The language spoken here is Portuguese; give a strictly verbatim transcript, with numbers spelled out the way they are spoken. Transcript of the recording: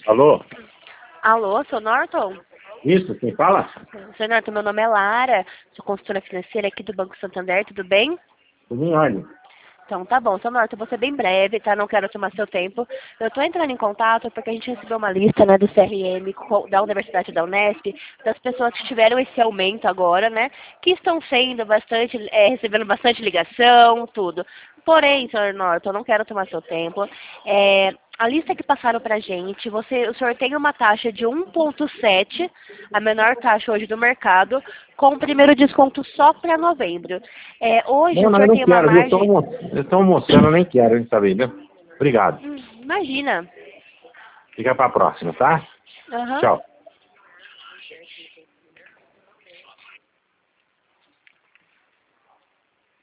Alô? Alô, seu Norton? Isso, quem fala? Seu Norton, meu nome é Lara, sou consultora financeira aqui do Banco Santander, tudo bem? Tudo em ordem. Então tá bom, seu Norton, vou ser bem breve, tá? Não quero tomar seu tempo. Eu tô entrando em contato porque a gente recebeu uma lista, né, do C R M co- da Universidade da Unesp, das pessoas que tiveram esse aumento agora, né, que estão sendo bastante, é, recebendo bastante ligação, tudo. Porém, senhor Norton, eu não quero tomar seu tempo. É, a lista que passaram pra gente, você, o senhor tem uma taxa de um vírgula sete, a menor taxa hoje do mercado, com o primeiro desconto só para novembro. É, hoje Não, o não, eu senhor não tem uma quero, viu? Eu estou margem. almo... eu estou almoçando, eu nem quero, hein, saber, viu? Obrigado. Hum, Imagina. Fica para a próxima, tá? Aham. Tchau.